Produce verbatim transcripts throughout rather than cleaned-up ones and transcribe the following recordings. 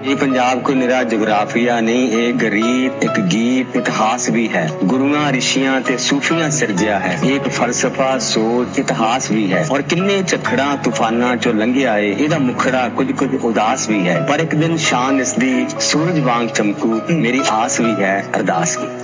ये पंजाब को निरा जोग्राफिया नहीं, ये गरीब एक गीत इतिहास भी है। गुरुआं ऋषियां ते सूफियां सिरजिया है, एक फलसफा सोच इतिहास भी है। और किन्ने झखड़ा तूफाना चो लंघिया है, इहदा मुखड़ा कुछ कुछ उदास भी है। पर एक दिन शान इसदी सूरज वांग चमकू, मेरी आस भी है अरदास की।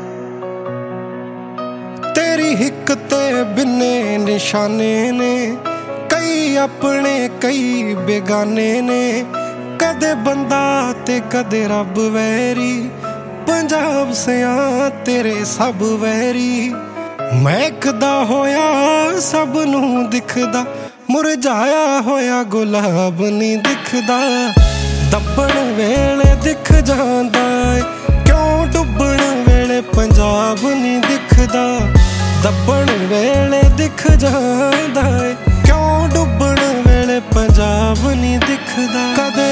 तेरी हिक ते बिन्ने निशाने ने, कई अपने कई बेगाने ने। कदे बंदा ते कदे रब वैरी, पंजाब सिया तेरे सब वैरी। महकदा होया सब नूं दिखदा, मुरझाया होया गुलाब नहीं दिखदा। दब्बण वेले दिख जांदा है, क्यों डुब्बण वेले पंजाब नहीं दिखदा। दब्बण वेले दिख जांदा है, क्यों डुब्बण वेले पंजाब नहीं दिखदा। कदे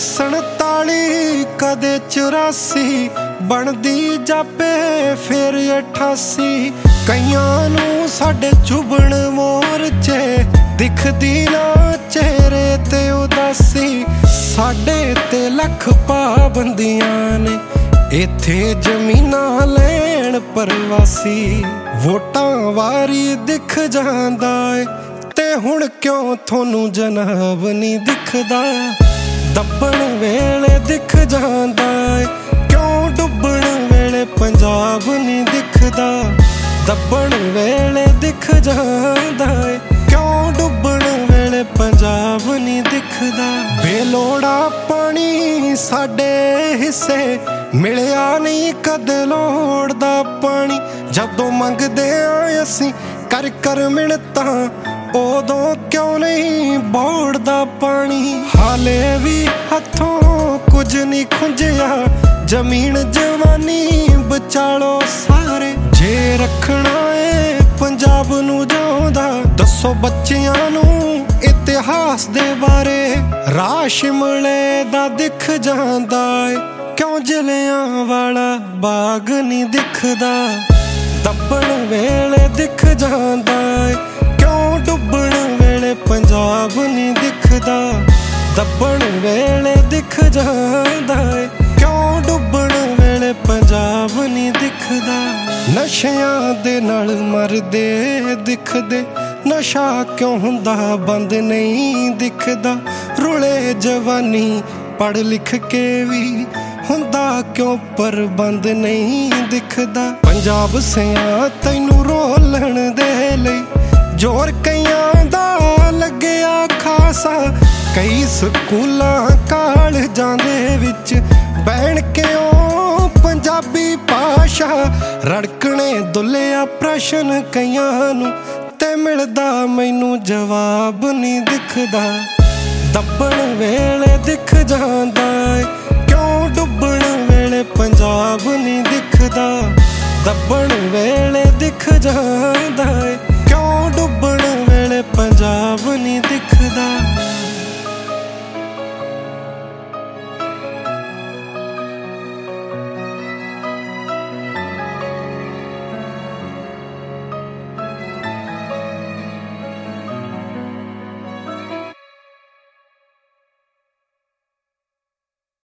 सनताली कदे चौरासी, बनदी जापे फिर अठासी। कईयां नूं साडे चुभण मोरचे, दिखदी ना चेहरे ते उदासी। साडे ते लख पाबंदियां ने, इत्थे जमीनां लैण परवासी। वोटां वारी दिख जांदा है, ते हुण क्यों थोनू जनाब नहीं दिखदा। दब्बण वेले दिख जांदा है, क्यों डुब्बण वेले पंजाब नहीं दिखदा। दब्बण वेले दिख जांदा है, क्यों डुब्बण वेले पंजाब नहीं दिखदा। बेलोड़ा पानी साडे हिस्से, मिलिया नहीं कदे लोड़ दा पानी। जदों मंगदे आ असीं कर कर मिन्नतां, उदों क्यों नहीं बोड़दा पानी। हाले भी हथों कुछ नहीं खुंजिया, जमीन जवानी बचालो सारे। जे रखना है पंजाब नूं जिउंदा, दसो बच्चियां नूं इतिहास दे बारे। राह शिमले दा दिख जांदा है, क्यों जलियां वाला बाग नहीं दिखदा। दब्बण वेले दिख जांदा है, क्यों डुब्बण वेले पंजाब नहीं दिखदा। दब्बण वेले दिख जांदा है, क्यों डुब्बण वेले पंजाब नहीं दिखदा। नशियां दे नाल मरदे दिखदे, नशा क्यों हुंदा बंद नहीं दिखदा। रुले जवानी पढ़ लिख के भी, हुंदा क्यों पर बंद नहीं दिखदा। पंजाब सिया तैनू रोलण दे लई, जोर कईयां दा लगया खासा। कई स्कूलां कालजां दे विच बैण के ओ पंजाबी भाशा। रड़कणे दुलिया प्रश्न कईयां नूं, ते मिलदा मैनू जवाब नहीं दिखदा। दब्बण वेले दिख जांदा है, क्यों डुब्बण वेले पंजाब नहीं दिखदा। दब्बण वेले दिख जांदा है, क्यों डुब्बण वेले पंजाब नहीं दिखदा।